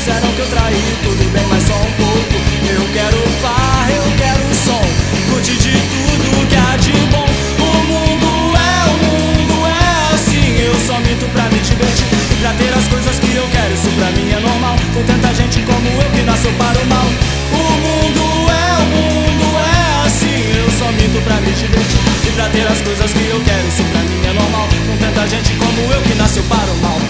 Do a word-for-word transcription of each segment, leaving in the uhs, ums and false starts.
disseram que eu traí, tudo bem, mas só um pouco. Eu quero farra, eu quero som, curte de tudo que há de bom. O mundo é, o mundo é assim, eu só minto pra me divertir e pra ter as coisas que eu quero, isso pra mim é normal. Tem tanta gente como eu que nasceu para o mal. O mundo é, o mundo é assim, eu só minto pra me divertir e pra ter as coisas que eu quero, isso pra mim é normal. Com tanta gente como eu que nasceu para o mal.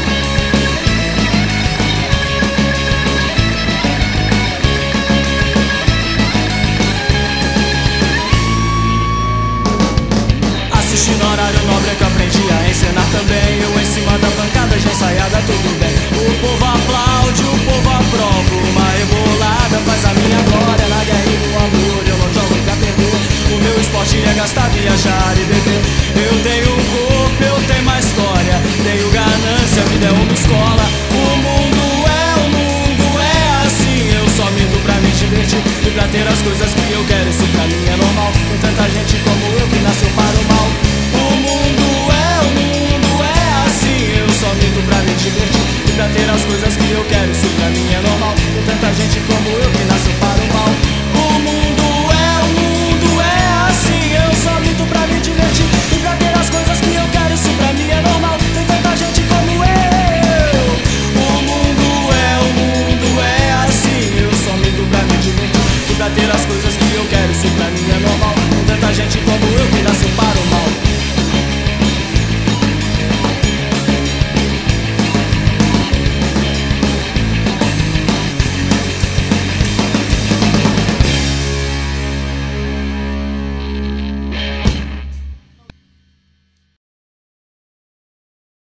Assistindo horário nobre que eu aprendi a encenar também. Eu em cima da bancada já ensaiada, tudo bem. O povo aplaude, o povo aprova. Uma rebolada faz a minha glória. Na guerra e no amor eu não jogo pra perder. O meu esporte é gastar, viajar e beber. Eu tenho corpo, eu tenho uma história. Tenho ganância, vida é uma escola. O mundo é, o mundo é assim, eu só minto pra me divertir e pra ter as coisas que eu quero, isso pra mim é normal. Com tanta gente como eu que nasceu para o mal. O mundo é, o mundo é assim, eu só minto pra me divertir e pra ter as coisas que eu quero, isso pra mim é normal. Com tanta gente como eu que nasceu para o mal. O mundo é, o mundo é assim, eu só minto pra me divertir e pra ter as coisas que eu quero, isso pra mim é normal. Tem tanta gente como eu. O mundo é, o mundo é assim, eu só minto pra me divertir e pra ter as coisas que eu quero, isso pra mim é normal. Com tanta gente como eu que nasceu para o